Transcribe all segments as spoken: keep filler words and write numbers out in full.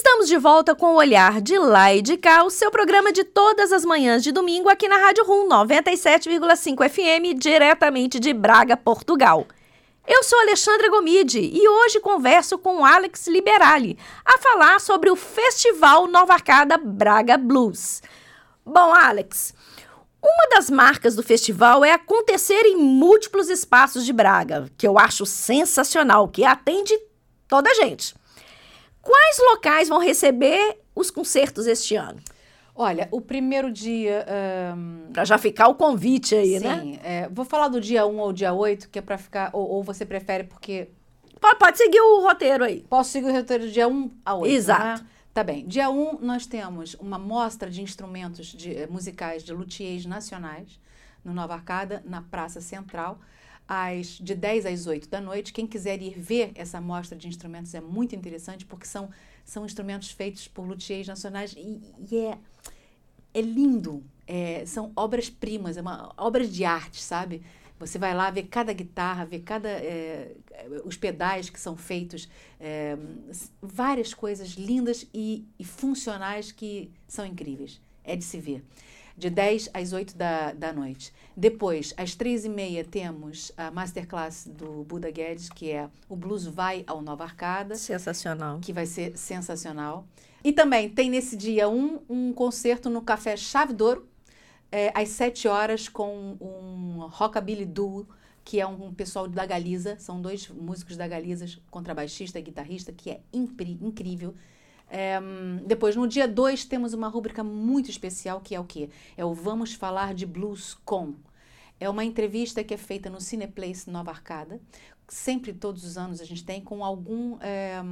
Estamos de volta com o Olhar de Lá e de Cá, o seu programa de todas as manhãs de domingo aqui na Rádio Rum noventa e sete vírgula cinco F M, diretamente de Braga, Portugal. Eu sou Alexandra Gomide e hoje converso com Alex Liberali a falar sobre o Festival Nova Arcada Braga Blues. Bom, Alex, uma das marcas do festival é acontecer em múltiplos espaços de Braga, que eu acho sensacional, que atende toda a gente. Quais locais vão receber os concertos este ano? Olha, o primeiro dia... Um... Para já ficar o convite aí, Sim, né? Sim, é, vou falar do dia um ou dia oito, que é para ficar... Ou, ou você prefere porque... Pode, pode seguir o roteiro aí. Posso seguir o roteiro do dia um a oito, Exato. Né? Tá bem. Dia um, nós temos uma mostra de instrumentos de, musicais de luthiers nacionais no Nova Arcada, na Praça Central, às, de dez às oito da noite. Quem quiser ir ver essa mostra de instrumentos é muito interessante, porque são, são instrumentos feitos por luthiers nacionais e, e é, é lindo. É, são obras-primas, é uma obra de arte, sabe? Você vai lá ver cada guitarra, ver cada, é, os pedais que são feitos, é, várias coisas lindas e, e funcionais que são incríveis. É de se ver. De dez às oito da, da noite. Depois, às três e meia, temos a masterclass do Buda Guedes, que é o Blues Vai ao Nova Arcada. Sensacional. Que vai ser sensacional. E também tem nesse dia um, um concerto no Café Chave d'Ouro, é, às sete horas, com um Rockabilly Duo, que é um, um pessoal da Galiza. São dois músicos da Galiza, contrabaixista e guitarrista, que é impri, incrível. É, depois, no dia dois, temos uma rúbrica muito especial, que é o quê? É o Vamos Falar de Blues Com. É uma entrevista que é feita no Cineplace Nova Arcada. Sempre, todos os anos, a gente tem com algum é,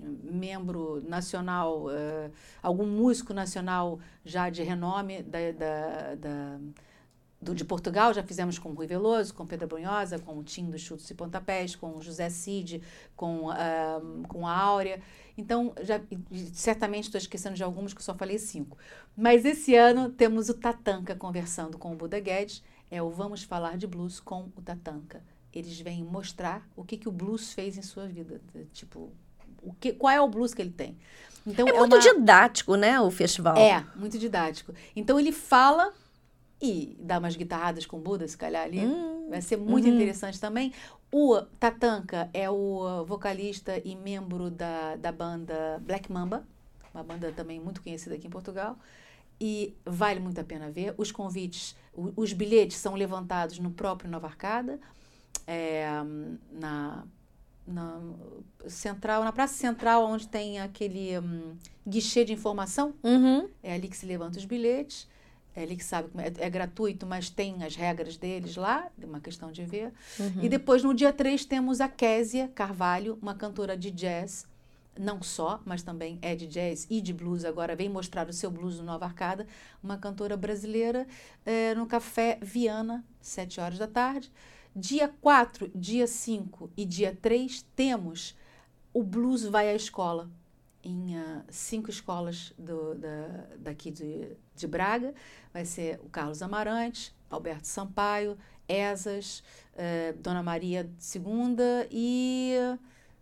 membro nacional, é, algum músico nacional já de renome da, da, da, do, de Portugal. Já fizemos com o Rui Veloso, com Pedro Brunhosa, com o Tim dos Chutes e Pontapés, com o José Cid, com, uh, com a Áurea. Então, já, certamente estou esquecendo de alguns, que eu só falei cinco. Mas esse ano temos o Tatanka conversando com o Buda Guedes. É o Vamos Falar de Blues com o Tatanka. Eles vêm mostrar o que, que o blues fez em sua vida. Tipo, o que, qual é o blues que ele tem. Então, é, é muito uma... didático, né, o festival? É, muito didático. Então, ele fala e dá umas guitarradas com o Buda, se calhar ali. Hum, Vai ser muito uhum. interessante também. O Tatanka é o vocalista e membro da, da banda Black Mamba, uma banda também muito conhecida aqui em Portugal, e vale muito a pena ver. Os convites, o, os bilhetes são levantados no próprio Nova Arcada, é, na, na, central, na Praça Central, onde tem aquele um, guichê de informação. Uhum. É ali que se levantam os bilhetes. É ali que sabe, é, é gratuito, mas tem as regras deles lá, é uma questão de ver. Uhum. E depois, no dia três, temos a Késia Carvalho, uma cantora de jazz, não só, mas também é de jazz e de blues, agora vem mostrar o seu blues no Nova Arcada, uma cantora brasileira, é, no Café Viana, sete horas da tarde. Dia quatro, dia cinco e dia três, temos o Blues Vai à Escola, em uh, cinco escolas do, da, daqui de, de Braga. Vai ser o Carlos Amarante, Alberto Sampaio, Esas, uh, Dona Maria segunda e uh,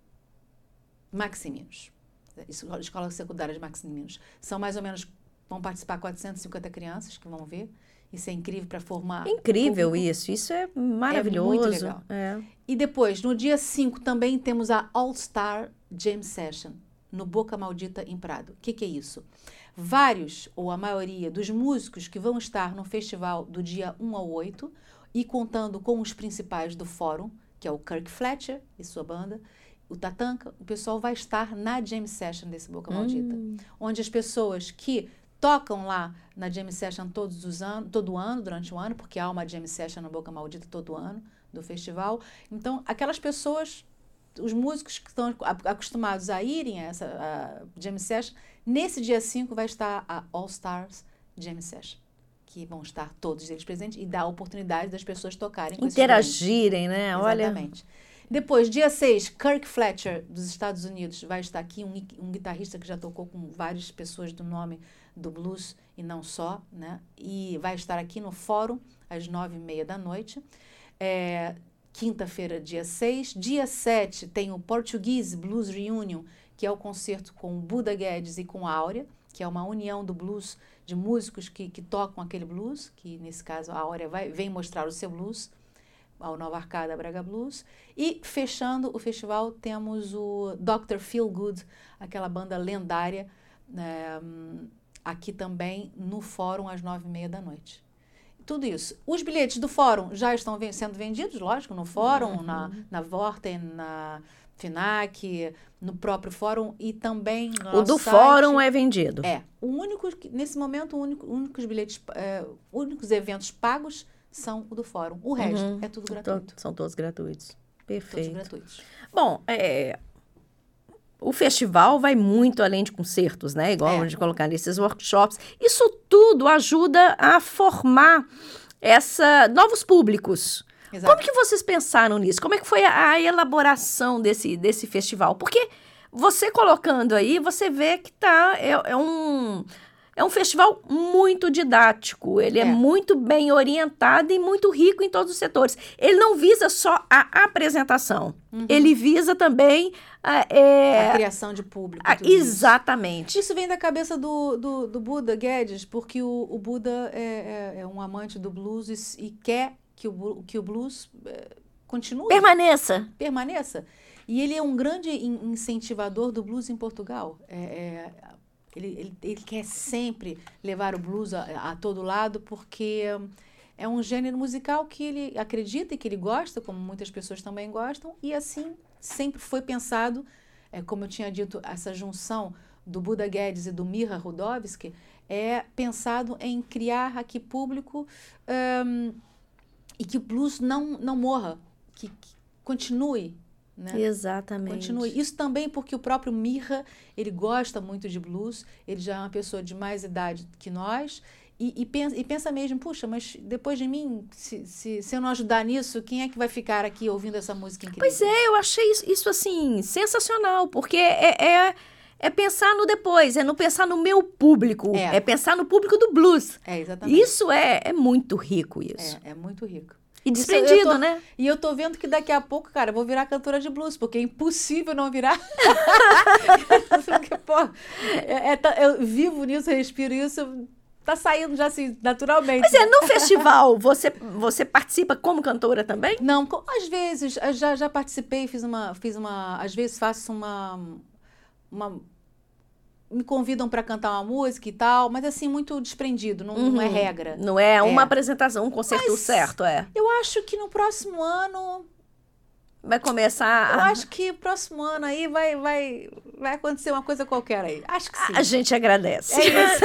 Maximinos. Escola, escola secundária de Maximinos. São mais ou menos, vão participar quatrocentas e cinquenta crianças que vão ver. Isso é incrível para formar... Incrível isso, isso é maravilhoso. É muito legal. É. E depois, no dia cinco, também temos a All Star Jam Session, no Boca Maldita, em Prado. O que, que é isso? Vários, ou a maioria, dos músicos que vão estar no festival do dia um ao oito, e contando com os principais do fórum, que é o Kirk Fletcher e sua banda, o Tatanka, o pessoal vai estar na Jam Session desse Boca Maldita, hum. onde as pessoas que tocam lá na Jam Session todos os anos, todo ano, durante o ano, porque há uma Jam Session no Boca Maldita todo ano do festival. Então, aquelas pessoas, os músicos que estão acostumados a irem a essa a Jam Session, nesse dia cinco vai estar a All Stars Jam Session, que vão estar todos eles presentes e dá a oportunidade das pessoas tocarem com interagirem, né? Exatamente. Olha... Depois, dia seis, Kirk Fletcher, dos Estados Unidos, vai estar aqui, um, um guitarrista que já tocou com várias pessoas do nome do blues e não só, né? E vai estar aqui no Fórum, às nove e meia da noite. É, quinta-feira, dia seis. Dia sete, tem o Portuguese Blues Reunion, que é o concerto com o Buda Guedes e com a Áurea, que é uma união do blues, de músicos que, que tocam aquele blues, que nesse caso a Áurea vai, vem mostrar o seu blues, ao Nova Arcada Braga Blues. E fechando o festival temos o doutor Feelgood, aquela banda lendária, é, aqui também no Fórum às nove e meia da noite. Tudo isso. Os bilhetes do Fórum já estão sendo vendidos, lógico, no Fórum, uhum. na, na Vorten, na FINAC, no próprio Fórum e também no O do site. Fórum é vendido. É. O único, nesse momento, o único, únicos bilhetes, é, únicos eventos pagos são o do Fórum. O resto uhum. é tudo gratuito. São todos gratuitos. Perfeito. Todos gratuitos. Bom, é, o festival vai muito além de concertos, né? Igual é. a gente colocar nesses workshops. Isso tudo ajuda a formar essa, novos públicos. Exato. Como que vocês pensaram nisso? Como é que foi a, a elaboração desse, desse festival? Porque você colocando aí, você vê que tá, é, é um... É um festival muito didático, ele é. é muito bem orientado e muito rico em todos os setores. Ele não visa só a apresentação, uhum. ele visa também... A, é, a criação de público. A, exatamente. Isso. isso vem da cabeça do, do, do Buda Guedes, porque o, o Buda é, é, é um amante do blues e, e quer que o, que o blues é, continue. Permaneça. Permaneça. E ele é um grande in, incentivador do blues em Portugal. É... é Ele, ele, ele quer sempre levar o blues a, a todo lado, porque é um gênero musical que ele acredita e que ele gosta, como muitas pessoas também gostam, e assim sempre foi pensado, é, como eu tinha dito, essa junção do Buda Guedes e do Miha Rudovsky, é pensado em criar aqui público um, e que o blues não, não morra, que, que continue. Né? Exatamente. Continue. Isso também porque o próprio Miha, ele gosta muito de blues, ele já é uma pessoa de mais idade que nós, e, e, pensa, e pensa mesmo, puxa, mas depois de mim, se, se, se eu não ajudar nisso, quem é que vai ficar aqui ouvindo essa música incrível? Pois é, eu achei isso, isso assim, sensacional, porque é, é, é pensar no depois, é não pensar no meu público, é, é pensar no público do blues. É, exatamente. Isso é, é muito rico, isso. É, é muito rico. E desprendido, eu tô, né? E eu tô vendo que daqui a pouco, cara, eu vou virar cantora de blues, porque é impossível não virar. Porque, pô, é, é, eu vivo nisso, respiro isso, tá saindo já assim, naturalmente. Mas é, no festival, você, você participa como cantora também? Não, às vezes, já, já participei, fiz uma, fiz uma, às vezes faço uma, uma me convidam para cantar uma música e tal, mas assim, muito desprendido, não, uhum. não é regra. Não é uma é. apresentação, um concerto mas certo, é. Eu acho que no próximo ano... Vai começar... Eu a... acho que próximo ano aí vai, vai, vai acontecer uma coisa qualquer aí. Acho que sim. A gente agradece. É isso.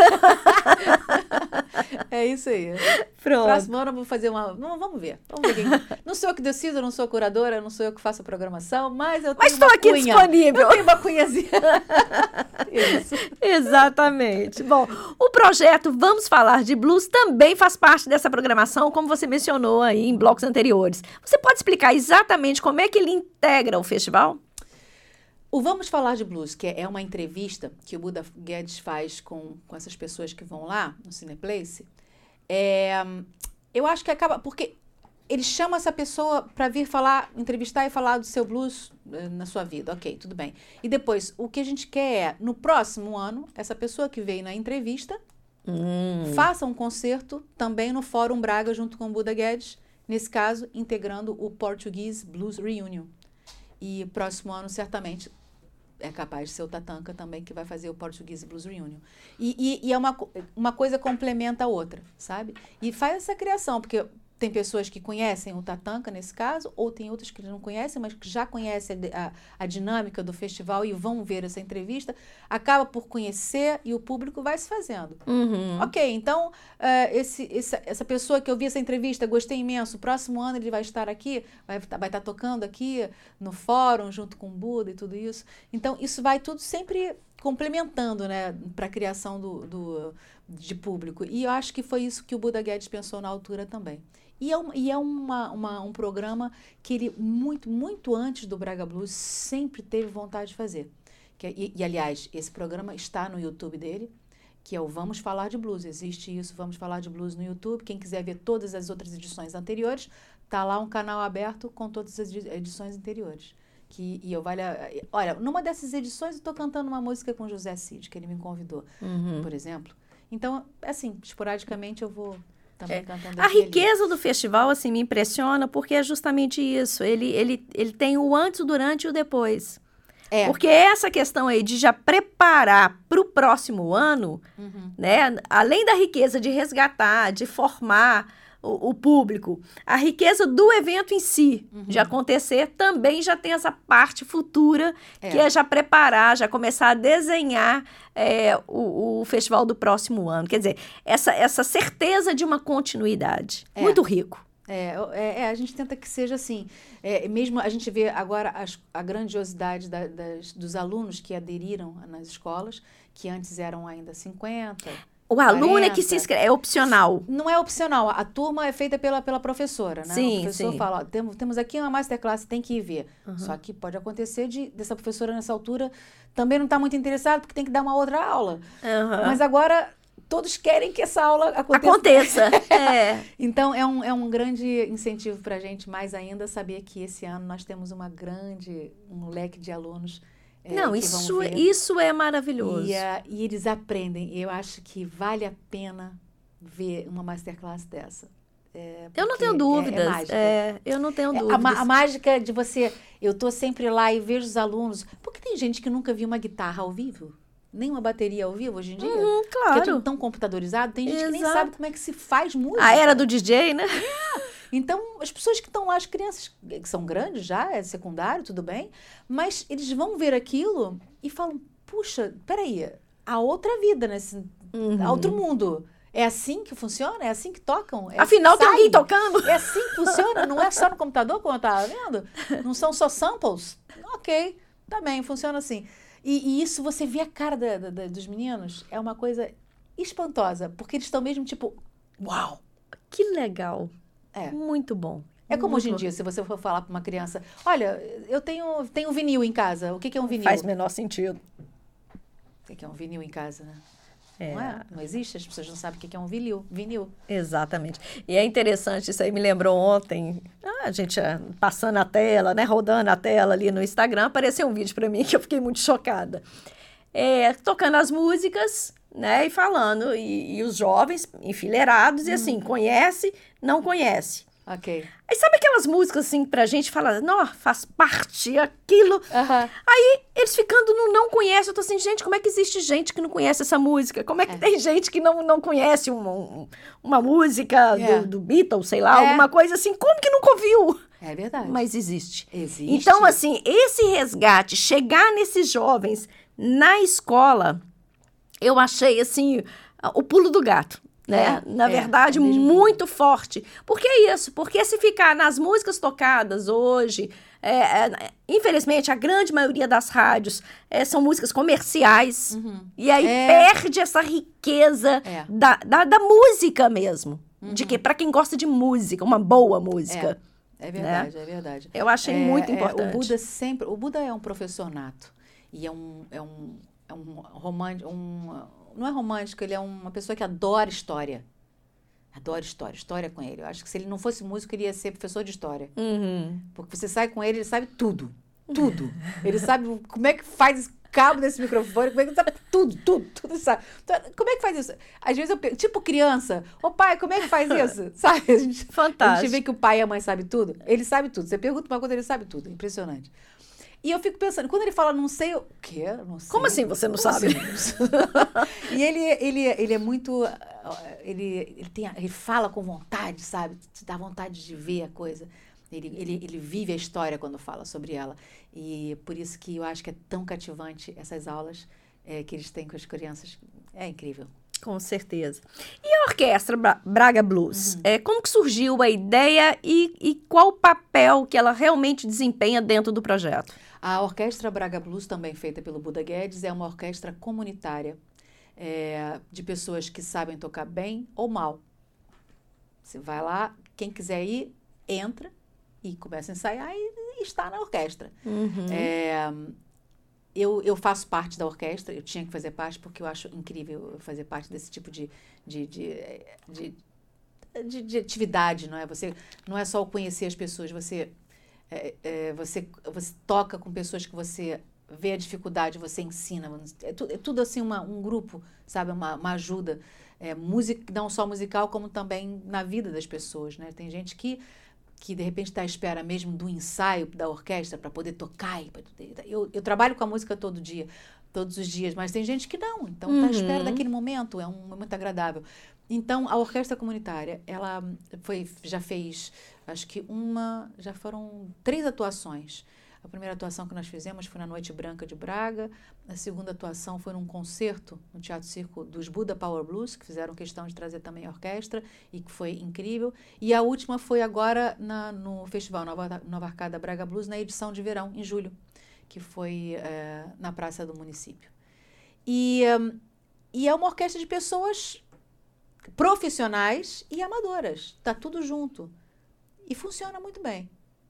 É isso aí. Pronto. Próximo ano eu vou fazer uma... Não, vamos ver. Vamos ver quem... Não sou eu que decido, não sou a curadora, não sou eu que faço a programação, mas eu tenho mas uma estou aqui cunha. disponível. Eu tenho uma cunhazinha. Isso. Exatamente. Bom, o projeto Vamos Falar de Blues também faz parte dessa programação, como você mencionou aí em blocos anteriores. Você pode explicar exatamente como é que ele integra o festival? O Vamos Falar de Blues, que é uma entrevista que o Buda Guedes faz com, com essas pessoas que vão lá no Cineplace, é, eu acho que acaba... Porque ele chama essa pessoa para vir falar, entrevistar e falar do seu blues na sua vida. Ok, tudo bem. E depois, o que a gente quer é, no próximo ano, essa pessoa que veio na entrevista hum. faça um concerto também no Fórum Braga junto com o Buda Guedes, nesse caso, integrando o Portuguese Blues Reunion. E próximo ano, certamente, é capaz de ser o Tatanka também, que vai fazer o Portuguese Blues Reunion. E, e, e é uma, uma coisa complementa a outra, sabe? E faz essa criação, porque tem pessoas que conhecem o Tatanka, nesse caso, ou tem outras que não conhecem, mas que já conhecem a, a, a dinâmica do festival e vão ver essa entrevista, acaba por conhecer e o público vai se fazendo. Uhum. Ok, então, uh, esse, essa, essa pessoa que eu vi essa entrevista, gostei imenso, próximo ano ele vai estar aqui, vai, vai estar tocando aqui no fórum, junto com o Buda e tudo isso. Então, isso vai tudo sempre complementando, né, para a criação do, do, de público. E eu acho que foi isso que o Buda Guedes pensou na altura também. E é, um, e é uma, uma, um programa que ele, muito, muito antes do Braga Blues, sempre teve vontade de fazer. Que, e, e, aliás, esse programa está no YouTube dele, que é o Vamos Falar de Blues. Existe isso, Vamos Falar de Blues no YouTube. Quem quiser ver todas as outras edições anteriores, está lá um canal aberto com todas as edições anteriores. que e eu vale a, olha, numa dessas edições eu estou cantando uma música com José Cid, que ele me convidou, Uhum. por exemplo. Então, assim, esporadicamente eu vou também É. cantando A aqui e ali. riqueza do festival, assim, me impressiona porque é justamente isso. Ele, ele, ele tem o antes, o durante e o depois. É. Porque essa questão aí de já preparar para o próximo ano, Uhum. né? Além da riqueza de resgatar, de formar o, o público, a riqueza do evento em si, Uhum. de acontecer, também já tem essa parte futura, É. que é já preparar, já começar a desenhar é, o, o festival do próximo ano. Quer dizer, essa, essa certeza de uma continuidade. É. Muito rico. É, é, é, a gente tenta que seja assim. É, mesmo a gente vê agora as, a grandiosidade da, das, dos alunos que aderiram nas escolas, que antes eram ainda cinquenta. O aluno é quarenta. que se inscreve, é opcional. Não é opcional, a turma é feita pela, pela professora, né? Sim, o professor sim. fala, ó, temos, temos aqui uma masterclass, tem que ir ver. Uhum. Só que pode acontecer de dessa professora nessa altura também não está muito interessada porque tem que dar uma outra aula. Uhum. Mas agora todos querem que essa aula aconteça. Aconteça. É. Então, é um, é um grande incentivo para a gente, mais ainda, saber que esse ano nós temos uma grande, um leque de alunos é, Não, que isso, vão ver. isso é maravilhoso. E, uh, e eles aprendem. Eu acho que vale a pena ver uma masterclass dessa. É, Eu não tenho porque dúvidas. É, é mágica. É, eu não tenho É, dúvidas. a, ma- a mágica de você... Eu estou sempre lá e vejo os alunos... Porque tem gente que nunca viu uma guitarra ao vivo. Nem uma bateria ao vivo hoje em dia. Uhum, Porque é tudo claro. tão computadorizado. Tem gente que nem Exato. sabe como é que se faz música. A era do D J, né? Então, as pessoas que estão lá, as crianças que são grandes já, é secundário, tudo bem, mas eles vão ver aquilo e falam, puxa, peraí, há outra vida nesse, Uhum. há outro mundo. É assim que funciona? É assim que tocam? É Afinal, assim que tem alguém sai? tocando. É assim que funciona? Não é só no computador, como eu estava vendo? Não são só samples? Ok, tá bem, funciona assim. E, e isso, você vê a cara da- da- da- dos meninos, é uma coisa espantosa, porque eles estão mesmo tipo, uau! Que legal. É. Muito bom. É como Muito hoje em bom. dia, se você for falar para uma criança, olha, eu tenho, tenho vinil em casa. O que, que é um vinil? Faz menor sentido. O que, que é um vinil em casa, né? É. Não é? Não existe, as pessoas não sabem o que, que é um vinil. vinil. Exatamente. E é interessante, isso aí me lembrou ontem, ah, a gente ah, passando a tela, né, rodando a tela ali no Instagram, apareceu um vídeo para mim que eu fiquei muito chocada. É, tocando as músicas, né, e falando, e, e os jovens enfileirados, e assim, conhece, não conhece. Ok. Aí sabe aquelas músicas assim, pra gente falar, não, faz parte, aquilo. Aham. Aí eles ficando no não conhece, eu tô assim, gente, como é que existe gente que não conhece essa música? Como é que É. tem gente que não, não conhece uma, um- uma música É. do, do Beatles, sei lá, É. alguma coisa assim? Como que nunca ouviu? É verdade. Mas existe. Existe. Então, assim, esse resgate, chegar nesses jovens na escola, eu achei, assim, o pulo do gato. Né? É, Na é, verdade, é mesmo. muito forte. Por que isso? Porque se ficar nas músicas tocadas hoje, é, é, infelizmente, a grande maioria das rádios é, são músicas comerciais. Uhum. E aí É. perde essa riqueza É. da, da, da música mesmo. Uhum. De que, para quem gosta de música, uma boa música. É verdade, é verdade. Eu achei É, muito é, importante. o Buda sempre... O Buda é um professor nato. E é um... É um, é um romântico... Um, não é romântico, ele é uma pessoa que adora história. Adora história. História com ele. Eu acho que se ele não fosse músico, ele ia ser professor de história. Uhum. Porque você sai com ele, ele sabe tudo. Tudo. Ele sabe como é que faz esse cabo desse microfone, como é que ele sabe tudo, tudo, tudo ele sabe. Então, como é que faz isso? Às vezes eu pergunto, tipo criança, ô pai, como é que faz isso? Sabe? A gente, Fantástico. a gente vê que o pai e a mãe sabem tudo. Ele sabe tudo. Você pergunta uma coisa, ele sabe tudo. Impressionante. E eu fico pensando, quando ele fala não sei, o quê? Não sei. Como assim você não Como sabe? assim? E ele, ele, ele é muito... Ele, ele, tem, ele fala com vontade, sabe? Te dá vontade de ver a coisa. Ele, ele, ele vive a história quando fala sobre ela. E por isso que eu acho que é tão cativante essas aulas é, que eles têm com as crianças. É incrível. Com certeza. E a Orquestra Bra- Braga Blues? Uhum. É, como que surgiu a ideia e, e qual o papel que ela realmente desempenha dentro do projeto? A Orquestra Braga Blues, também feita pelo Buda Guedes, é uma orquestra comunitária é, de pessoas que sabem tocar bem ou mal. Você vai lá, quem quiser ir, entra e começa a ensaiar e, e está na orquestra. Uhum. É, eu, eu faço parte da orquestra, eu tinha que fazer parte porque eu acho incrível fazer parte desse tipo de, de, de, de, de, de atividade, não é? Você, não é só o conhecer as pessoas, você... é, é, você, você toca com pessoas que você vê a dificuldade, você ensina. É, tu, é tudo assim uma, um grupo, sabe? Uma, uma ajuda. É, música, não só musical, como também na vida das pessoas, né? Tem gente que, que de repente está à espera mesmo do ensaio da orquestra para poder tocar. E pra, eu, eu trabalho com a música todo dia, todos os dias, mas tem gente que não. Então, está Uhum. à espera daquele momento, é um momento agradável. Então, a orquestra comunitária, ela foi, já fez, acho que uma, já foram três atuações. A primeira atuação que nós fizemos foi na Noite Branca de Braga. A segunda atuação foi num concerto no Teatro Circo dos Buda Power Blues, que fizeram questão de trazer também a orquestra e que foi incrível. E a última foi agora na, no Festival Nova, Nova Arcada Braga Blues, na edição de verão, em julho, que foi é, na Praça do Município. E, um, e é uma orquestra de pessoas profissionais e amadoras. Está tudo junto. E funciona muito bem.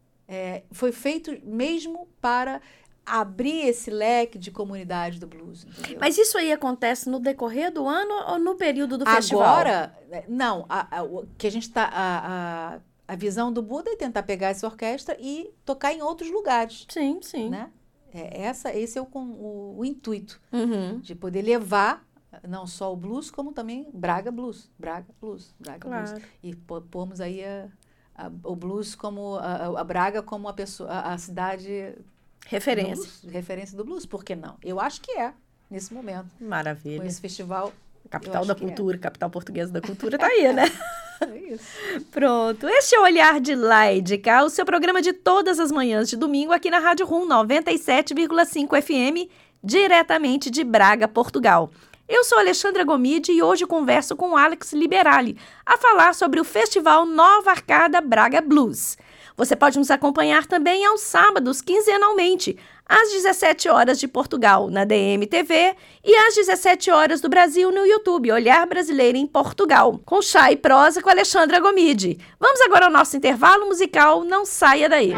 É, foi feito mesmo para abrir esse leque de comunidade do blues, entendeu? Mas isso aí acontece no decorrer do ano ou no período do festival? Agora, não, a, a, o que a gente tá, a, a, a visão do Buda é tentar pegar essa orquestra e tocar em outros lugares. Sim, sim. Né? É, essa, esse é o, o, o intuito, Uhum. de poder levar não só o blues, como também Braga Blues, Braga Blues, Braga Claro. Blues. E pormos aí a A, o blues como a, a Braga como a pessoa a, a cidade Referência. do blues, referência do blues, por que não? Eu acho que é nesse momento. Maravilha. Com esse festival, Capital eu da acho que cultura, capital portuguesa da cultura, tá aí, né? é isso. Pronto. Este é o Olhar de Lá e de Cá, o seu programa de todas as manhãs de domingo aqui na Rádio Rum noventa e sete vírgula cinco F M, diretamente de Braga, Portugal. Eu sou Alexandra Gomide e hoje converso com Alex Liberali a falar sobre o Festival Nova Arcada Braga Blues. Você pode nos acompanhar também aos sábados, quinzenalmente, às dezessete horas de Portugal, na D M T V, e às dezessete horas do Brasil no YouTube, Olhar Brasileiro em Portugal, com chá e prosa com Alexandra Gomide. Vamos agora ao nosso intervalo musical, não saia daí.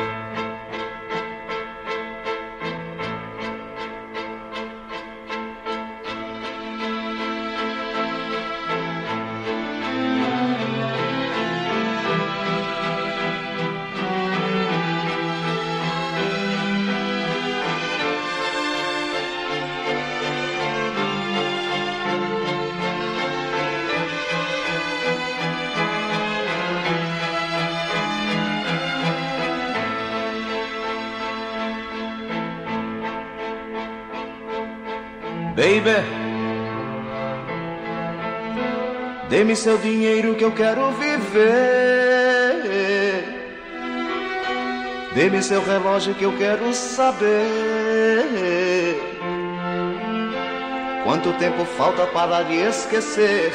Baby, dê-me seu dinheiro que eu quero viver. Dê-me seu relógio que eu quero saber quanto tempo falta para lhe esquecer.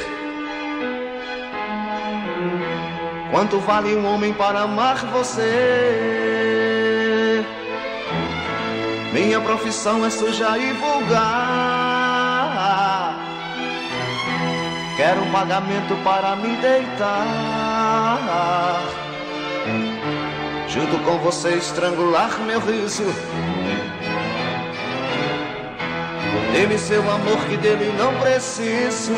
Quanto vale um homem para amar você? Minha profissão é suja e vulgar. Quero um pagamento para me deitar, junto com você estrangular meu riso. Dê-me seu amor que dele não preciso.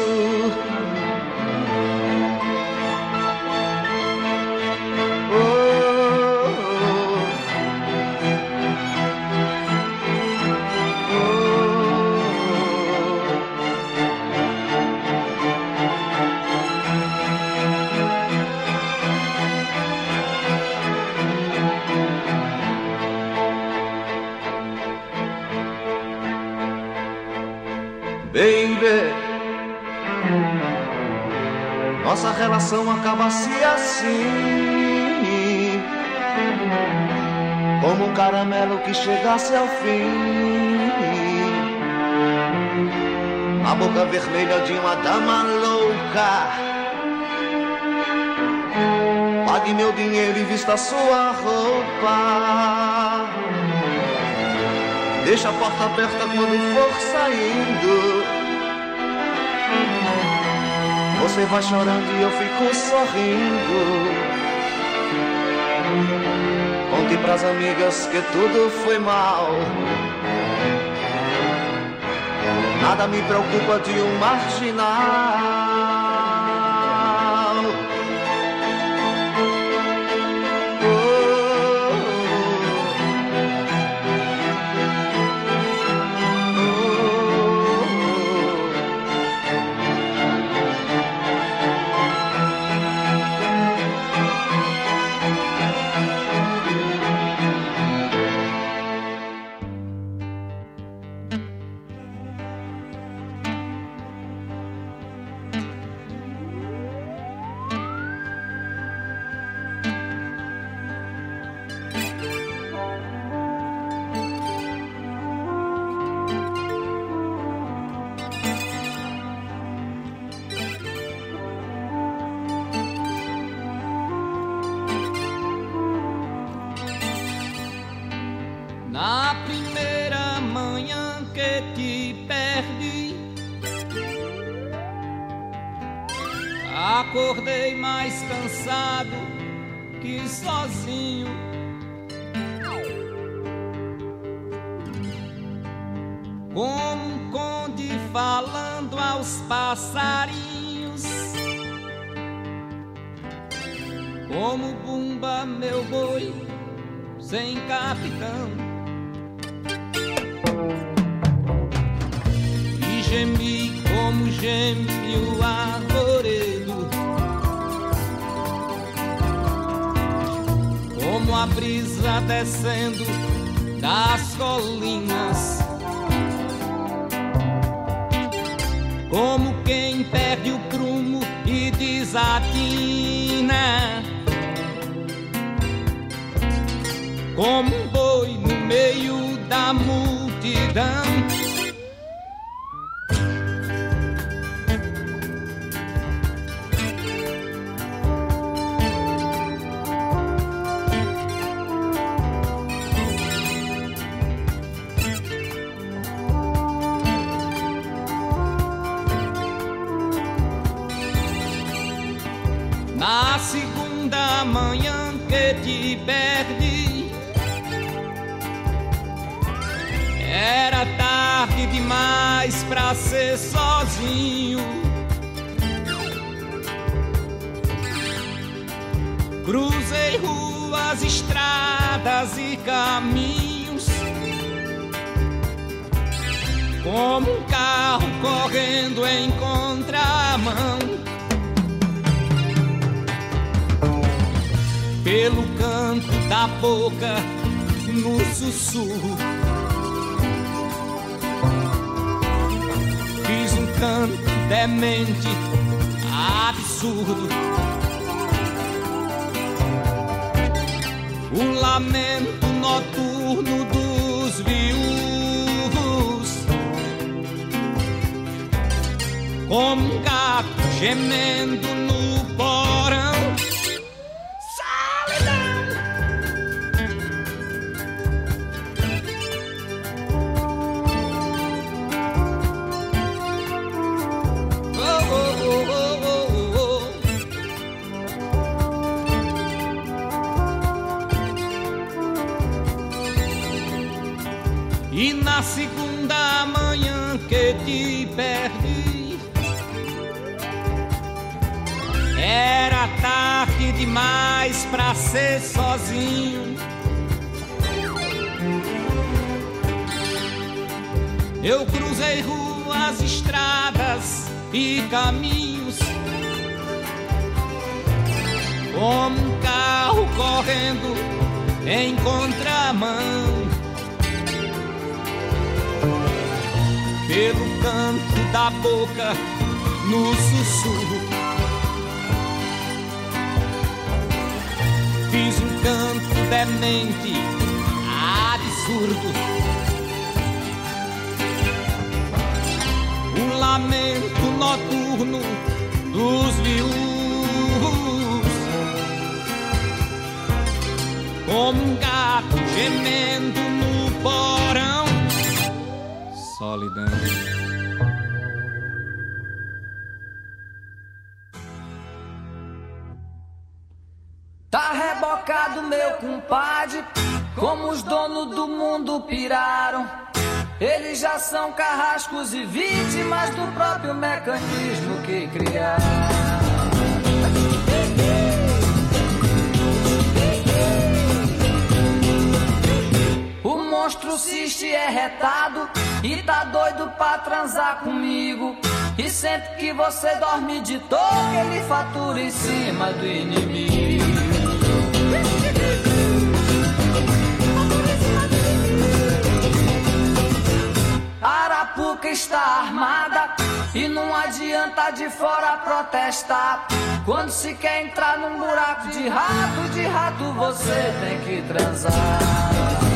Baby, nossa relação acaba-se assim, como um caramelo que chegasse ao fim, na boca vermelha de uma dama louca. Pague meu dinheiro e vista sua roupa. Deixa a porta aberta quando for saindo. Você vai chorando e eu fico sorrindo. Conte pras amigas que tudo foi mal. Nada me preocupa de um marginal. Oh, oh, oh. que te perdi. Acordei mais cansado que sozinho. Como um conde falando aos passarinhos. Como Bumba, meu boi, sem capitão. E gemi como geme o arvoredo, como a brisa descendo das colinas, como quem perde o prumo e desatina, como um boi no meio da multidão. Na segunda manhã que te perdi, era tarde demais pra ser sozinho. Cruzei ruas, estradas e caminhos, como um carro correndo em contramão. Pelo canto da boca, no sussurro, fiz um canto demente, absurdo, um lamento noturno dos viúvos, como um gato gemendo no porão. E na segunda manhã que te perdi, era tarde demais pra ser sozinho. Eu cruzei ruas, estradas e caminhos, como um carro correndo em contramão. Pelo canto da boca, no sussurro, fiz um canto demente, absurdo, um lamento noturno dos viúvos, como um gato gemendo no porão. Solidão. Tá rebocado meu compadre, como os donos do mundo piraram. Eles já são carrascos e vítimas do próprio mecanismo que criaram. O monstro cisne é retado e tá doido pra transar comigo. E sempre que você dorme de toque, ele fatura em cima do inimigo. A Arapuca está armada e não adianta de fora protestar. Quando se quer entrar num buraco de rato, de rato você tem que transar.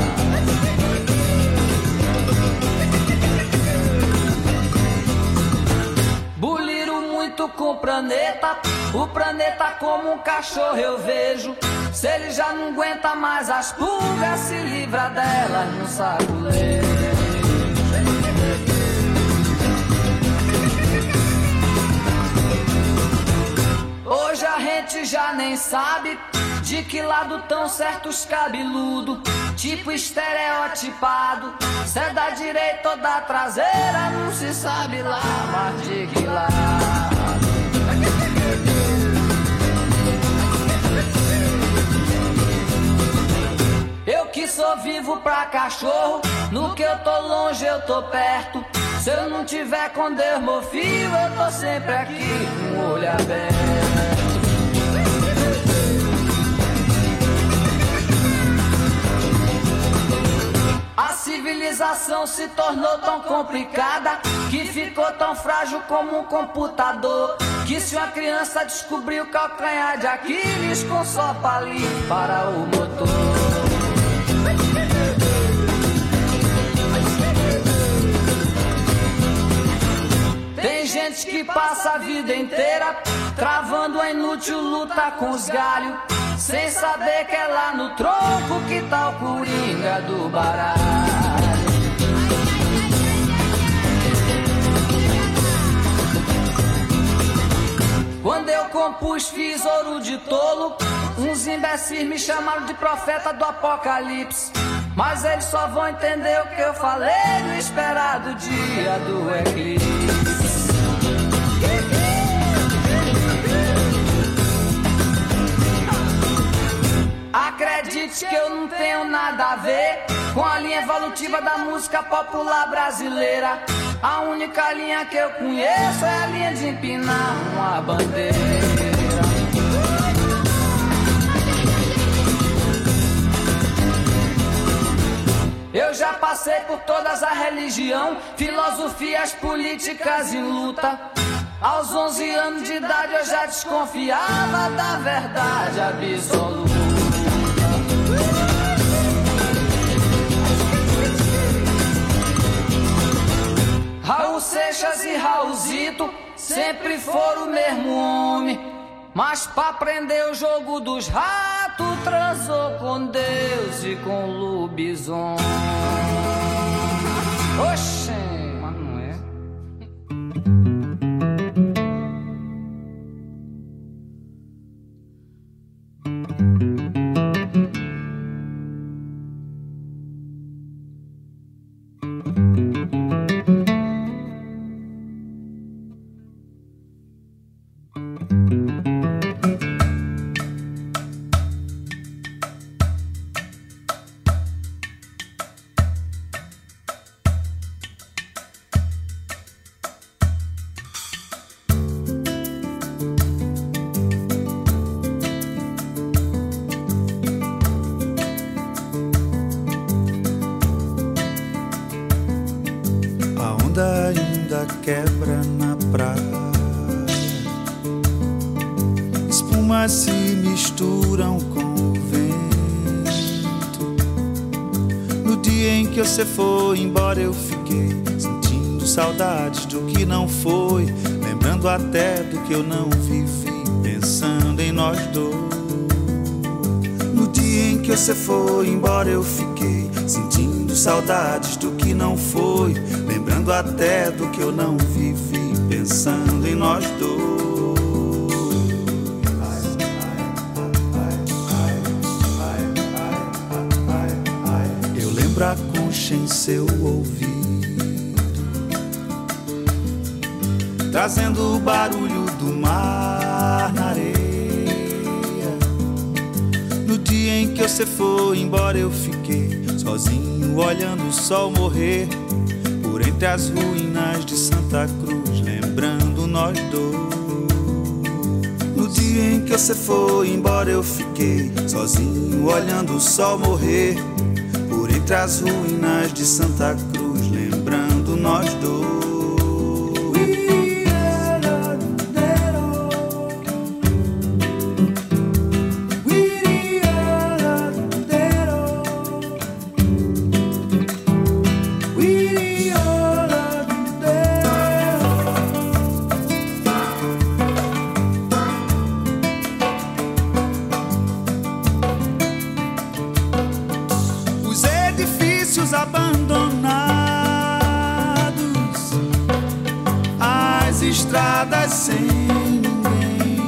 Buliro muito com o planeta, o planeta como um cachorro eu vejo. Se ele já não aguenta mais as pulgas, se livra delas no saco. Hoje a gente já nem sabe de que lado tão certos cabeludo, tipo estereotipado. Se é da direita ou da traseira, não se sabe lá, mas de que lado. Eu que sou vivo pra cachorro, no que eu tô longe eu tô perto. Se eu não tiver com Deus, meu filho, eu tô sempre aqui com o olho aberto. A civilização se tornou tão complicada que ficou tão frágil como um computador, que se uma criança descobrir o calcanhar de Aquiles com só palito para o motor. Tem gente que passa a vida inteira travando a inútil luta com os galhos, sem saber que é lá no tronco que tá o coringa do baralho. Quando eu compus, fiz ouro de tolo. Uns imbecis me chamaram de profeta do apocalipse, mas eles só vão entender o que eu falei no esperado dia do eclipse. Acredite que eu não tenho nada a ver com a linha evolutiva da música popular brasileira. A única linha que eu conheço é a linha de empinar uma bandeira. Eu já passei por todas as religiões, filosofias políticas em luta. Aos onze anos de idade eu já desconfiava da verdade absoluta. Raul Seixas e Raulzito sempre foram o mesmo homem, mas pra aprender o jogo dos ratos transou com Deus e com lobisomem. Oxê, mas não é? Quebra na praia, espumas se misturam com o vento. No dia em que você foi embora eu fiquei sentindo saudades do que não foi, lembrando até do que eu não vivi, pensando em nós dois. No dia em que você foi embora eu fiquei sentindo saudades do que não foi, lembrando até do que eu não vivi, pensando em nós dois. Eu lembro a concha em seu ouvido, trazendo o barulho do mar na areia. No dia em que você foi embora eu fiquei sozinho, olhando o sol morrer por entre as ruínas de Santa Cruz, lembrando nós dois. No dia em que você foi embora eu fiquei sozinho, olhando o sol morrer por entre as ruínas de Santa Cruz, lembrando nós dois. Abandonados estradas sem ninguém.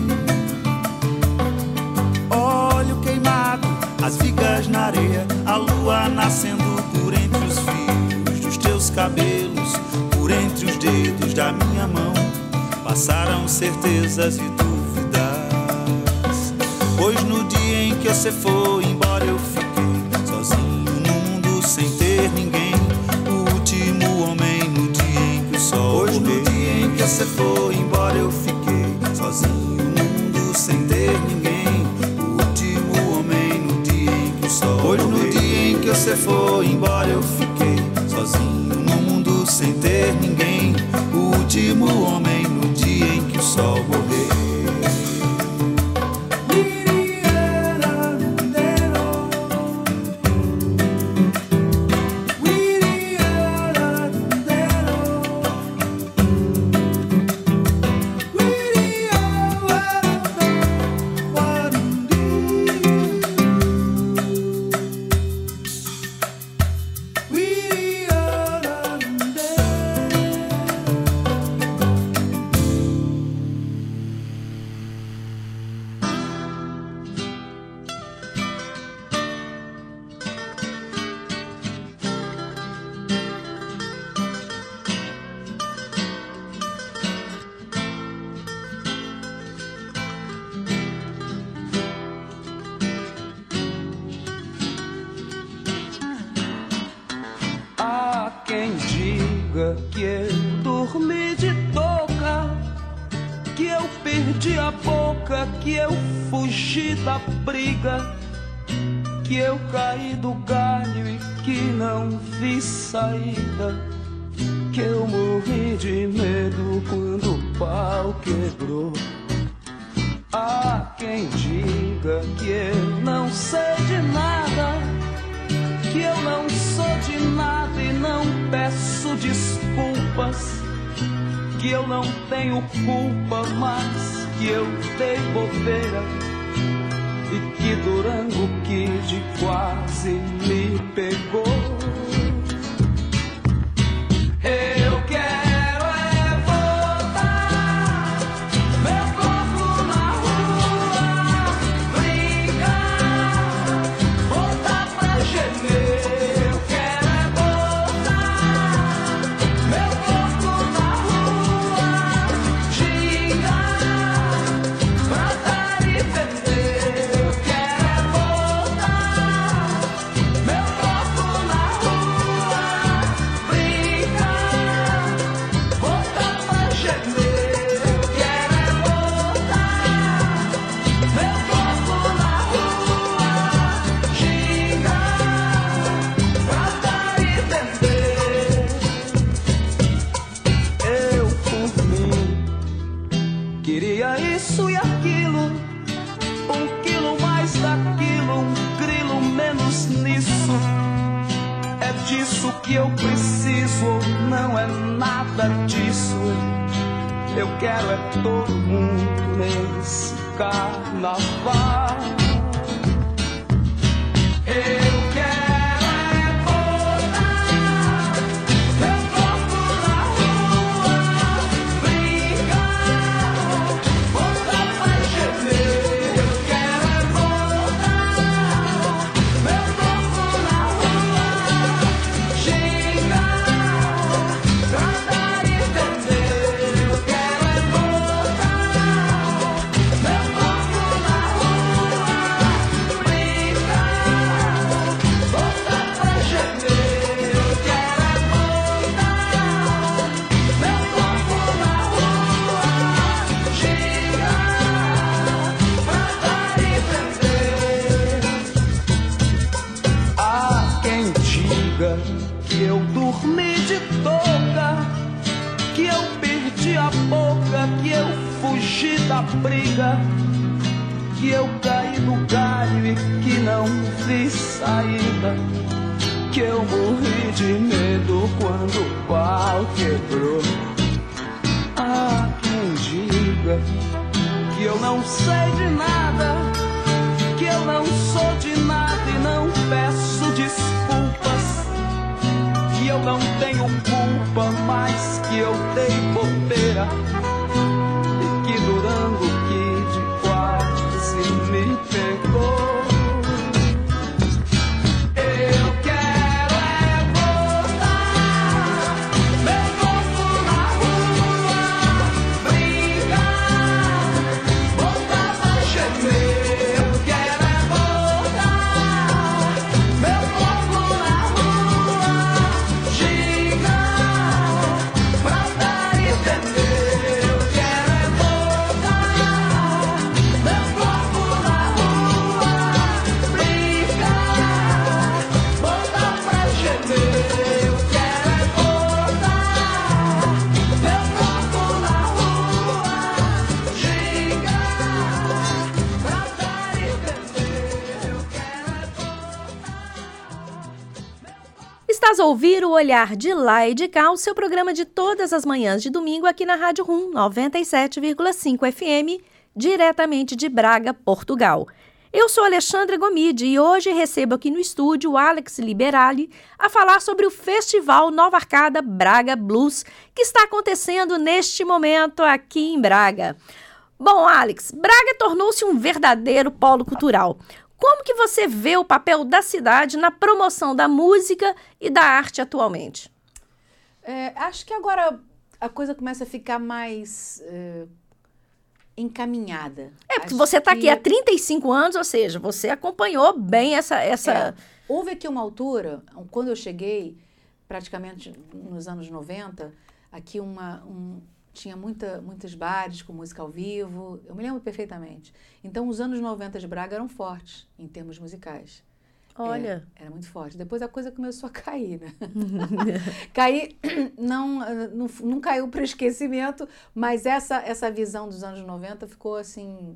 Óleo queimado, as vigas na areia, a lua nascendo por entre os fios dos teus cabelos, por entre os dedos da minha mão. Passaram certezas e dúvidas, pois no dia em que você foi embora eu fiquei sozinho no mundo sem ter ninguém. O último homem no dia em que o sol Pois no dia em que você foi embora eu fiquei sozinho no mundo sem ter ninguém. O último homem no dia em que o sol Pois no dia em que você foi embora eu fiquei sozinho no mundo sem ter ninguém. O último homem no dia em que o sol morreu. Quem diga que eu dormi de touca, que eu perdi a boca, que eu fugi da briga, que eu caí do galho e que não vi saída, que eu morri de medo quando o pau quebrou. Há quem diga que eu não sei de nada, que eu não sou de nada e não peço desculpas, que eu não tenho culpa, mas que eu dei bobeira e que Durango Kid quase me pegou. Eu quero é voltar, meu corpo na rua, brincar, voltar pra gemer. Queria isso e aquilo, um quilo mais daquilo, um grilo menos nisso. É disso que eu preciso, ou não é nada disso. Eu quero é todo mundo nesse carnaval. Eu que eu dormi de touca, que eu perdi a boca, que eu fugi da briga, que eu caí no galho e que não vi saída, que eu morri de medo quando o pau quebrou. Ah, quem diga que eu não sei de nada, que eu não sou de nada e não peço desculpas, que eu não tenho culpa, mas que eu dei bobeira estás a ouvir o Olhar de Lá e de Cá, o seu programa de todas as manhãs de domingo aqui na Rádio Rum noventa e sete vírgula cinco F M, diretamente de Braga, Portugal. Eu sou Alexandra Gomide e hoje recebo aqui no estúdio o Alex Liberali a falar sobre o Festival Nova Arcada Braga Blues, que está acontecendo neste momento aqui em Braga. Bom, Alex, Braga tornou-se um verdadeiro polo cultural. Como que você vê o papel da cidade na promoção da música e da arte atualmente? É, acho que agora a coisa começa a ficar mais é, encaminhada. É, porque acho você está que... aqui há trinta e cinco anos, ou seja, você acompanhou bem essa... essa... É, houve aqui uma altura, quando eu cheguei, praticamente nos anos noventa, aqui uma... Um, tinha muita, muitos bares com música ao vivo, eu me lembro perfeitamente. Então, os anos noventa de Braga eram fortes em termos musicais. Olha. É, era muito forte. Depois a coisa começou a cair, né? Cair, não, não, não caiu para o esquecimento, mas essa, essa visão dos anos noventa ficou assim,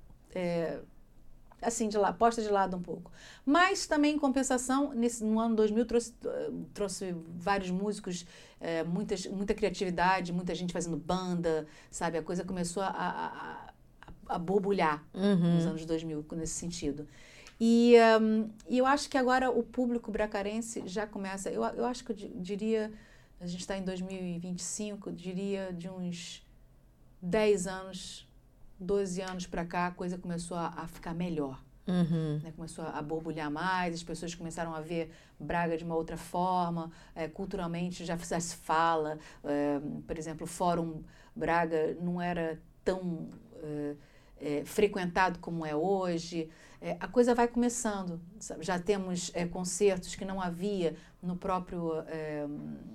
é, assim de lá, posta de lado um pouco. Mas também, em compensação, nesse, no ano dois mil trouxe, trouxe vários músicos, é, muitas, muita criatividade, muita gente fazendo banda, sabe? A coisa começou a, a, a, a borbulhar uhum. nos anos dois mil, nesse sentido. E, um, e eu acho que agora o público bracarense já começa, eu, eu acho que eu diria, a gente está em dois mil e vinte e cinco, eu diria de uns dez anos, doze anos para cá, a coisa começou a, a ficar melhor. Uhum. Né? Começou a, a borbulhar mais, as pessoas começaram a ver Braga de uma outra forma, é, culturalmente já, já se fala, é, por exemplo, o Fórum Braga não era tão é, é, frequentado como é hoje, é, a coisa vai começando, sabe? Já temos é, concertos que não havia no próprio é,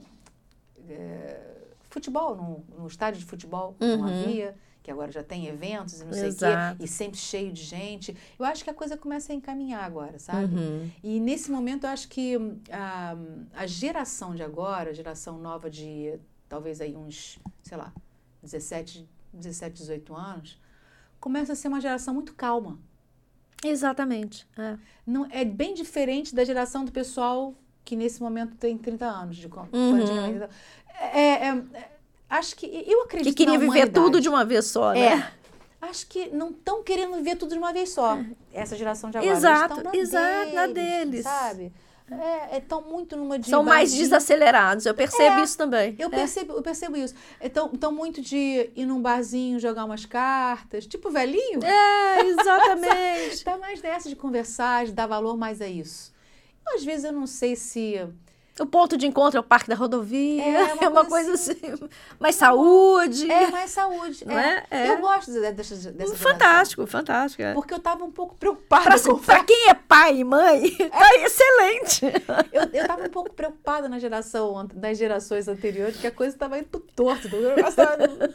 é, futebol, no, no estádio de futebol uhum. não havia, que agora já tem eventos e não sei o quê, e sempre cheio de gente. Eu acho que a coisa começa a encaminhar agora, sabe? Uhum. E nesse momento eu acho que a, a geração de agora, a geração nova de talvez aí uns, sei lá, dezessete, dezoito anos, começa a ser uma geração muito calma. Exatamente. É. Não, é bem diferente da geração do pessoal que nesse momento tem trinta anos. De, uhum. é, é, é, acho que eu acredito que queria na viver tudo de uma vez só, né? É. Acho que não estão querendo viver tudo de uma vez só. Essa geração de agora. Exato, na exato, deles, na deles. Sabe? Estão é, é, muito numa de... São mais desacelerados, eu percebo é, isso também. Eu, é. percebo, eu percebo isso. Estão muito de ir num barzinho, jogar umas cartas, tipo velhinho. É, exatamente. Está mais nessa de conversar, de dar valor mais a isso. Às vezes eu não sei se... O ponto de encontro é o Parque da Rodovia, é uma, é uma coisa, coisa assim, assim, mais saúde. É, mais saúde. É. É? É. Eu gosto dessa, dessa Fantástico, fantástico. É. Porque eu estava um pouco preocupada. Para quem é pai e mãe, é. tá excelente. Eu estava um pouco preocupada na geração, nas gerações anteriores, que a coisa estava indo pro torto. Eu gostava...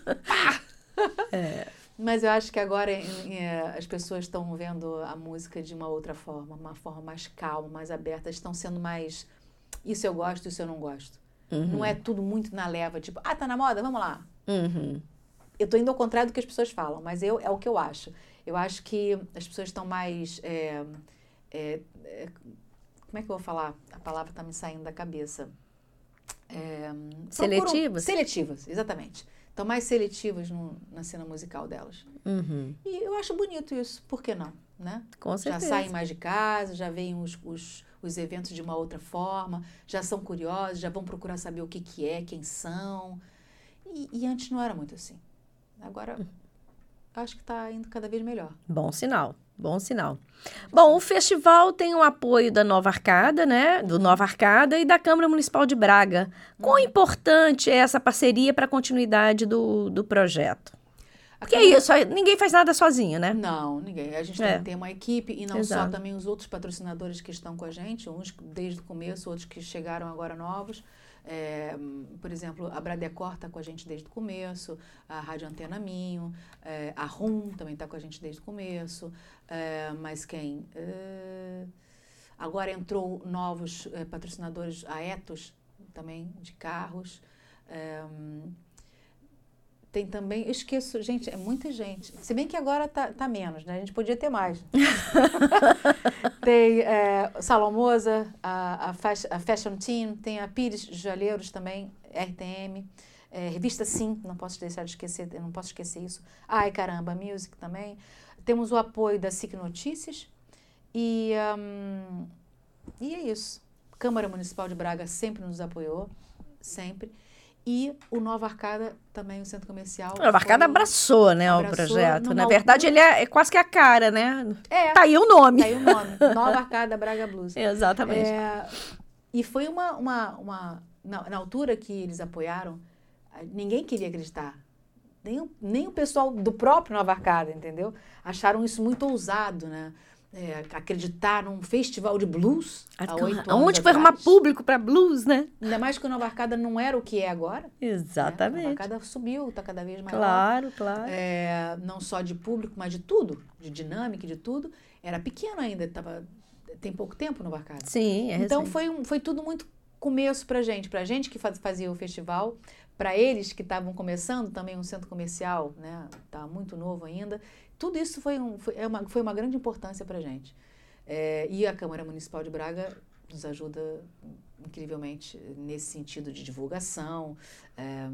é. Mas eu acho que agora é, as pessoas estão vendo a música de uma outra forma, uma forma mais calma, mais aberta, estão sendo mais... Isso eu gosto, isso eu não gosto. Uhum. Não é tudo muito na leva, tipo, ah, tá na moda, vamos lá. Uhum. Eu tô indo ao contrário do que as pessoas falam, mas eu, é o que eu acho. Eu acho que as pessoas estão mais... É, é, é, como é que eu vou falar? A palavra tá me saindo da cabeça. É, seletivas? Procuram, seletivas, exatamente. Estão mais seletivas no, na cena musical delas. Uhum. E eu acho bonito isso. Por que não? Né? Com certeza. Já saem mais de casa, já veem os... os os eventos de uma outra forma, já são curiosos, já vão procurar saber o que, que é, quem são. E, e antes não era muito assim. Agora, acho que está indo cada vez melhor. Bom sinal, bom sinal. Bom, o festival tem o apoio da Nova Arcada, né? Do Nova Arcada e da Câmara Municipal de Braga. Quão uhum. importante é essa parceria para a continuidade do, do projeto? Porque é isso, ninguém faz nada sozinho, né? Não, ninguém. A gente é. tem que ter uma equipe e não Exato. só também os outros patrocinadores que estão com a gente, uns desde o começo, outros que chegaram agora novos. É, por exemplo, a Bradecor está com a gente desde o começo, a Rádio Antena Minho, é, a Rum também está com a gente desde o começo, é, mas quem? É, agora entrou novos é, patrocinadores, a Etos também, de carros. É, tem também, eu esqueço, gente, é muita gente. Se bem que agora tá, tá menos, né? A gente podia ter mais. Tem é, Salomosa, a, a, Fashion, a Fashion Team, tem a Pires Joalheiros também, R T M, é, Revista Sim, não posso deixar de esquecer, não posso esquecer isso. Ai, caramba, Music também. Temos o apoio da S I C Notícias e, um, e é isso. Câmara Municipal de Braga sempre nos apoiou, sempre. E o Nova Arcada, também o centro comercial. O Nova Arcada abraçou, né, abraçou o projeto. Na verdade, altura... ele é, é quase que a cara, né? É. Tá aí o nome. Tá aí o nome. Nova Arcada Braga Blues. Exatamente. É, e foi uma... uma, uma na, na altura que eles apoiaram, ninguém queria acreditar. Nem o, nem o pessoal do próprio Nova Arcada, entendeu? Acharam isso muito ousado, né? É, acreditar num festival de blues há oito anos Aonde foi arrumar público para blues, né? Ainda mais que o Nova Arcada não era o que é agora. Exatamente. Né? O Nova Arcada subiu, está cada vez maior. Claro, claro. É, não só de público, mas de tudo, de dinâmica, de tudo. Era pequeno ainda, tava, tem pouco tempo o Nova Arcada. Sim, é Então recente. foi, um, foi tudo muito começo pra gente, pra gente que faz, fazia o festival, para eles que estavam começando também um centro comercial, né? Tá muito novo ainda. Tudo isso foi, um, foi, é uma, foi uma grande importância para a gente. É, e a Câmara Municipal de Braga nos ajuda incrivelmente nesse sentido de divulgação, é,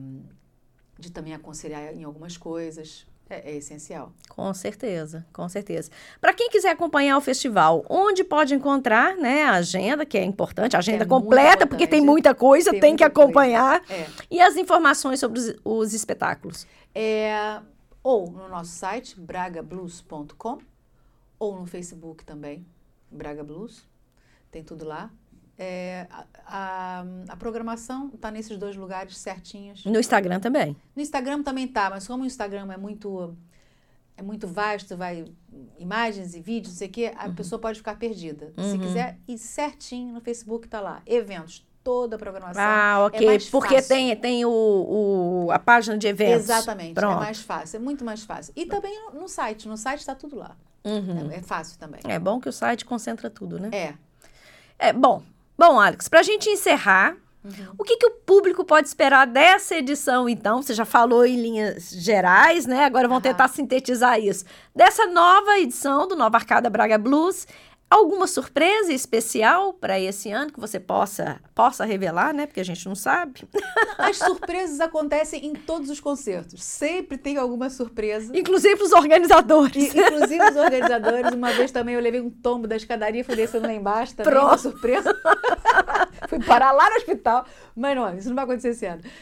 de também aconselhar em algumas coisas. É, é essencial. Com certeza, com certeza. Para quem quiser acompanhar o festival, onde pode encontrar, né, a agenda, que é importante, a agenda é completa, porque tem muita coisa, tem, tem que acompanhar. É. E as informações sobre os, os espetáculos. É... Ou no nosso site, braga blues ponto com, ou no Facebook também, Braga Blues, tem tudo lá. É, a, a, a programação está nesses dois lugares certinhos. No Instagram também? No Instagram também tá, mas como o Instagram é muito, é muito vasto, vai imagens e vídeos, não sei o quê, a uhum. pessoa pode ficar perdida. Uhum. Se quiser ir certinho, no Facebook está lá, eventos. Toda a programação. Ah, ok. É mais porque fácil. tem, tem o, o, a página de eventos. Exatamente. Pronto. É mais fácil. É muito mais fácil. E também no site. No site está tudo lá. Uhum. É, é fácil também. É bom que o site concentra tudo, né? É. É bom. Bom, Alex, para a gente encerrar, uhum. o que, que o público pode esperar dessa edição, então? Você já falou em linhas gerais, né? Agora vamos uhum. tentar sintetizar isso. Dessa nova edição do Nova Arcada Braga Blues. Alguma surpresa especial para esse ano que você possa, possa revelar, né? Porque a gente não sabe. As surpresas acontecem em todos os concertos. Sempre tem alguma surpresa. Inclusive os organizadores. E, inclusive os organizadores. Uma vez também eu levei um tombo da escadaria, fui descendo lá embaixo. Também Pronto. Uma surpresa. Fui parar lá no hospital. Mas não, isso não vai acontecer esse ano.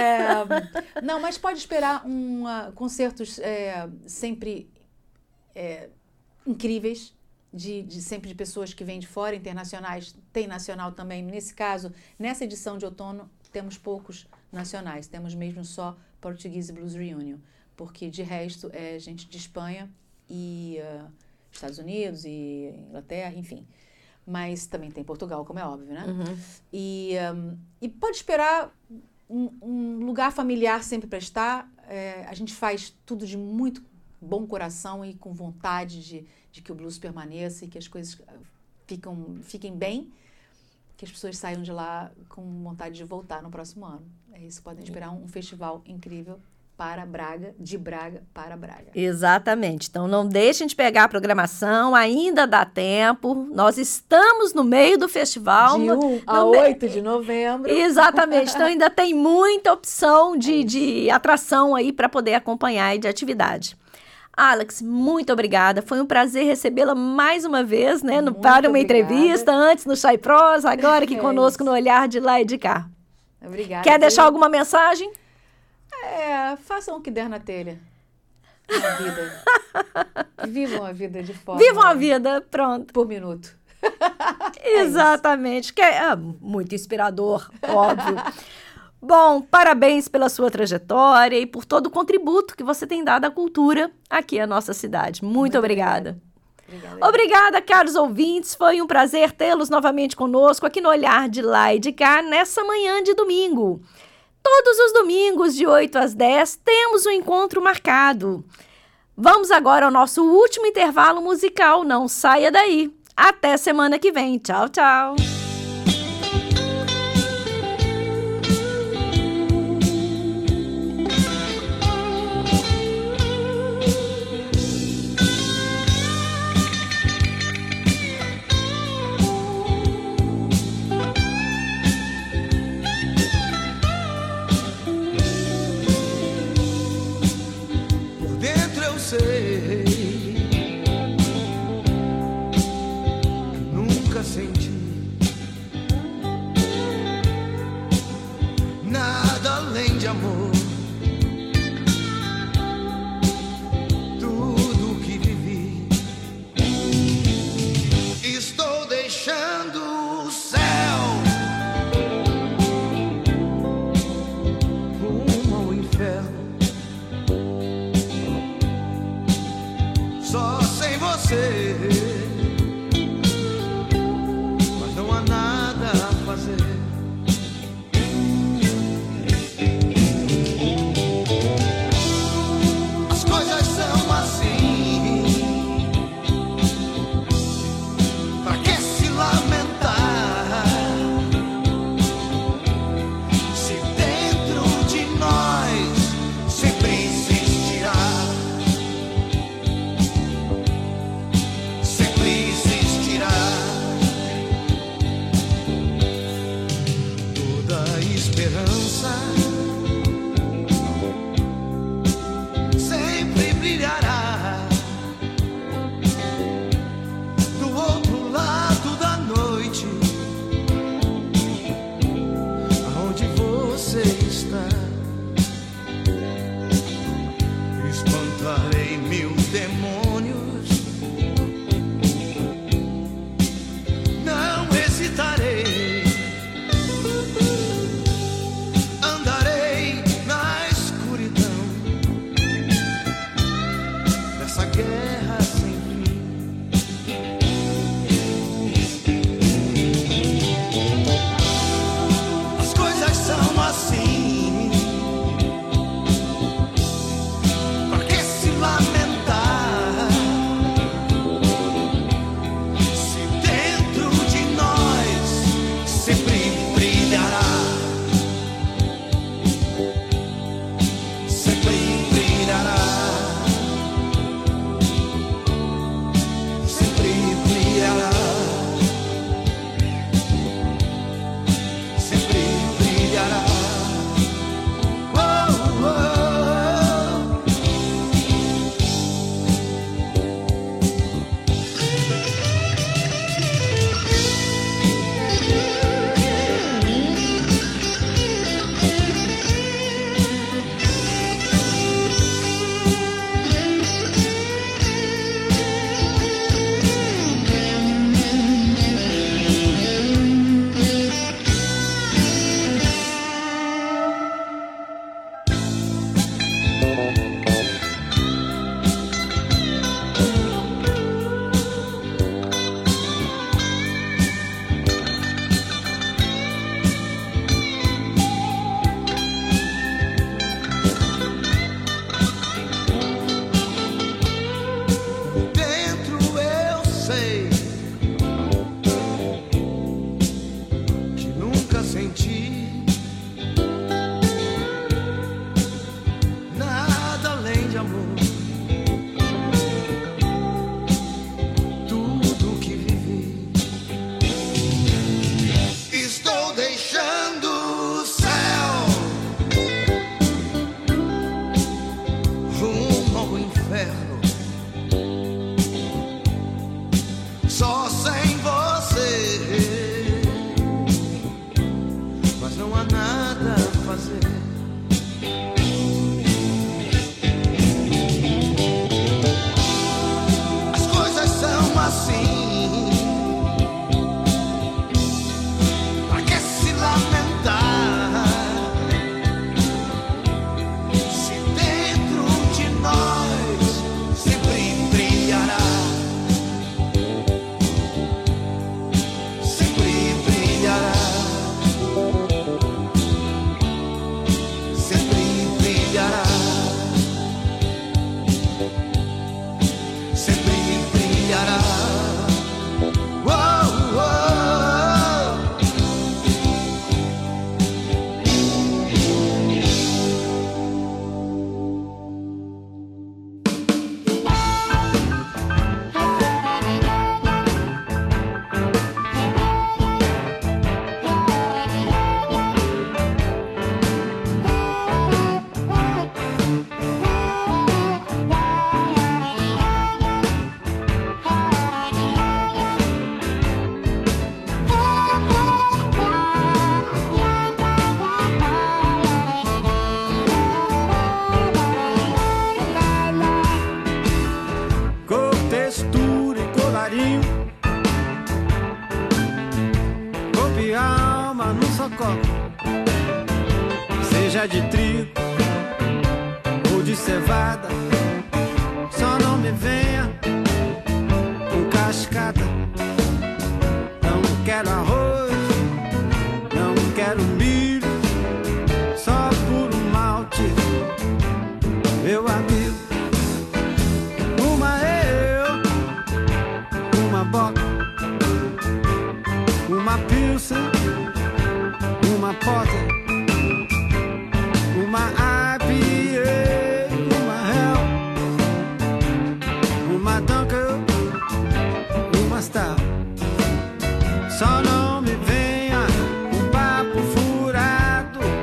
É, não, mas pode esperar um, uh, concertos é, sempre é, incríveis. De, de, sempre de pessoas que vêm de fora, internacionais, tem nacional também. Nesse caso, nessa edição de outono, temos poucos nacionais, temos mesmo só Portuguese Blues Reunion, porque de resto é gente de Espanha e uh, Estados Unidos e Inglaterra, enfim. Mas também tem Portugal, como é óbvio, né? Uhum. E, um, e pode esperar um, um lugar familiar sempre para estar. É, a gente faz tudo de muito bom coração e com vontade de, de que o blues permaneça e que as coisas ficam, fiquem bem, que as pessoas saiam de lá com vontade de voltar no próximo ano. É isso, podem esperar um, um festival incrível para Braga, de Braga para Braga. Exatamente. Então, não deixem de pegar a programação, ainda dá tempo. Nós estamos no meio do festival. De um a oito de novembro. Exatamente. Então, ainda tem muita opção de, de atração aí para poder acompanhar e de atividade. Alex, muito obrigada. Foi um prazer recebê-la mais uma vez, né? No, para uma obrigada. entrevista, antes no Chai Prosa, agora aqui é conosco isso. No Olhar de Lá e de Cá. Obrigada. Quer deixar eu... alguma mensagem? É, façam o que der na telha. Na vida. Vivam a vida de forma... Vivam a vida, pronto. Por minuto. Exatamente. É que é, é muito inspirador, óbvio. Bom, parabéns pela sua trajetória e por todo o contributo que você tem dado à cultura aqui à nossa cidade. Muito, Muito obrigada. Obrigada. Obrigada, caros ouvintes. Foi um prazer tê-los novamente conosco aqui no Olhar de Lá e de Cá nessa manhã de domingo. Todos os domingos, de oito às dez, temos um encontro marcado. Vamos agora ao nosso último intervalo musical. Não saia daí. Até semana que vem. Tchau, tchau. esperança sempre brilhará do outro lado da noite, aonde você está. Espantarei mil demônios, não hesitarei, andarei na escuridão dessa guerra sem fim. As coisas são assim, pra que se lamentar se dentro de nós sempre brilhará, sempre brilhará, sempre brilhará, sempre brilhará. Oh, oh, oh. Dentro eu sei que nunca senti nada além de amor. Tudo que vivi, estou deixando o céu rumo ao inferno. Só sem você, mas não há nada a fazer. As coisas são assim, pra que se lamentar se dentro de nós sempre brilhará, sempre brilhará, sempre brilhará, sempre brilhará. Oh, oh, Cor, textura e colarinho, corpo e alma num só copo, seja de trigo ou de cevada, só não me venha com cascata. Não quero arroz, não quero milho, só puro malte, meu amigo. Uma eu, uma boca, uma pilsen, uma porter, uma I P A, uma Hell, uma Dunkel, uma Star. Só não me venha com papo furado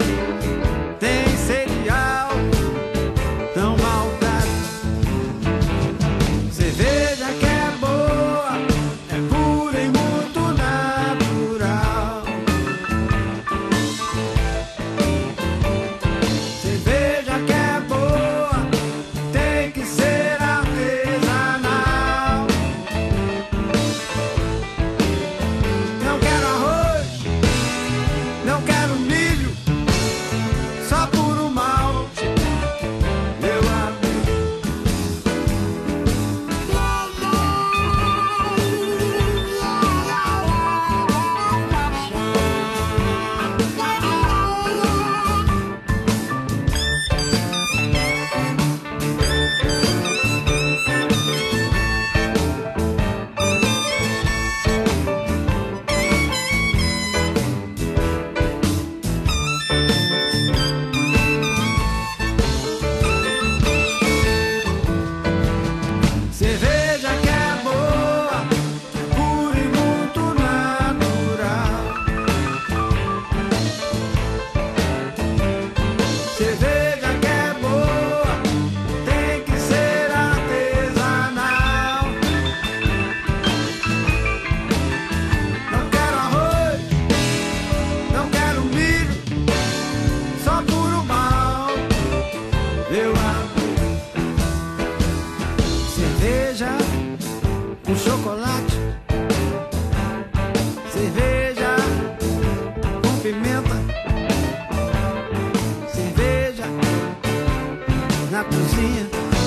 cozinha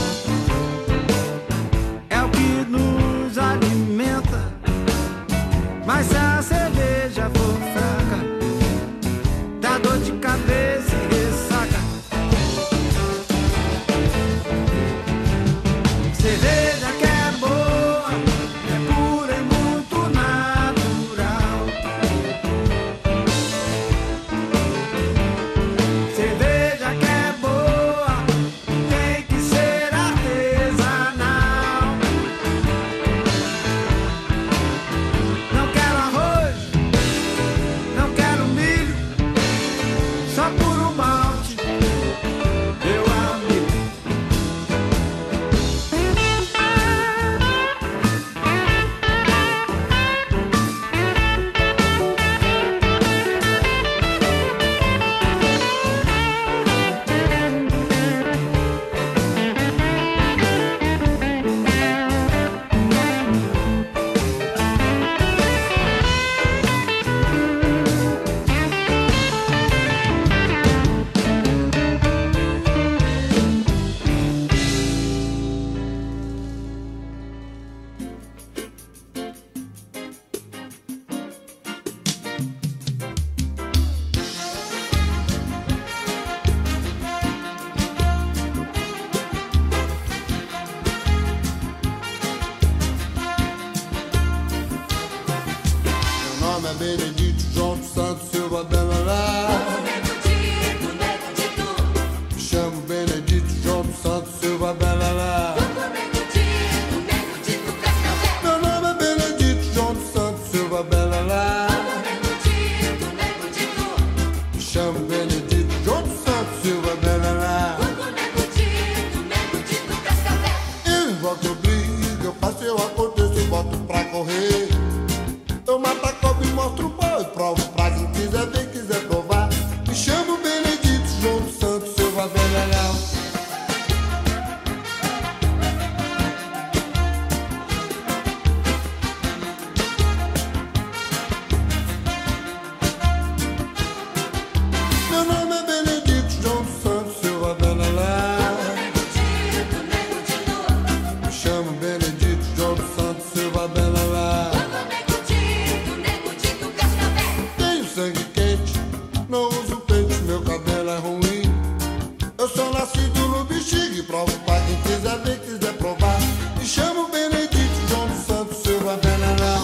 é o que nos alimenta. Mas se a cerveja for fraca, dá dor de cabeça e ressaca. Cerveja que é boa, é pura e muito natural. Cerveja que é boa, tem que ser artesanal. Não quero arroz, não quero milho, só puro malte, meu amigo. Meu nome é Benedito João dos Santos Silva Belalá. Me chamo Benedito João dos Santos Silva Belalá. Meu nome é Benedito João dos Santos Silva Belalá. Me chamo Benedito João dos Santos Silva Belalá. Eu invoco, eu brigo, eu faço, eu aconteço, eu boto pra correr. Eu mato a cobra e mostro o pau e provo pra quem quiser ver, quiser provar. Me chamo Benedito João dos Santos Silva Belalá. Meu nome é Benedito João dos Santos Silva Belalá. Me chamo Benedito João dos Santos Silva Belalá. Tenho sangue quente, não uso pente, meu cabelo é ruim. Eu sou nascido no bexiga e provo pra quem quiser ver, quiser provar. Me chamo Benedito João dos Santos Silva Belalá.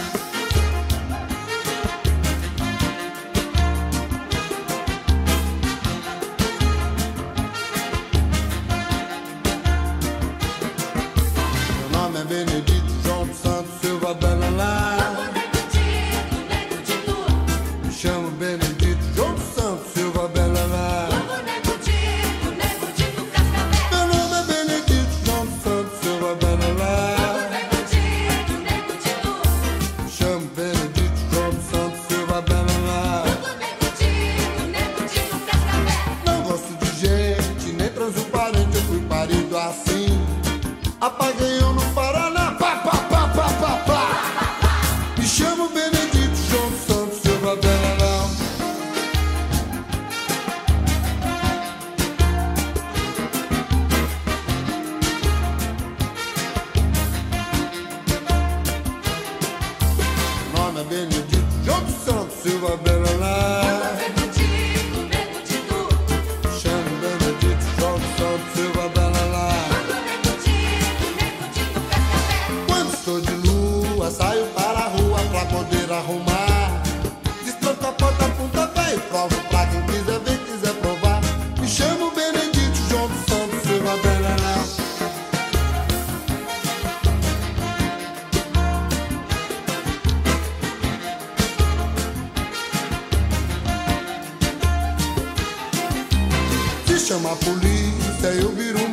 Meu nome é Benedito João dos Santos Silva Belalá. Me chamo Benedito João dos Santos Silva Belalá. Meu nome é Benedito João dos Santos Silva Belalá. Me chamo Benedito João dos Santos Silva Belalá. Não gosto de gente, nem transo parente, eu fui parido assim. Apaguei eu no Paraná, pá, pá, pá, pá, pá, pá. Me chamo Benedito João dos Santos Silva Belalá. Meu nome é Benedito João dos Santos Silva Belalá. Me chamo Benedito João dos Santos Silva Belalá. Quando estou de lua, saio para a rua pra poder arrumar. Destranco a porta, pontapé e provo pra quem quiser ver, quiser provar. Me chamo Benedito João dos Santos Silva Belalá. Se chama a polícia, eu viro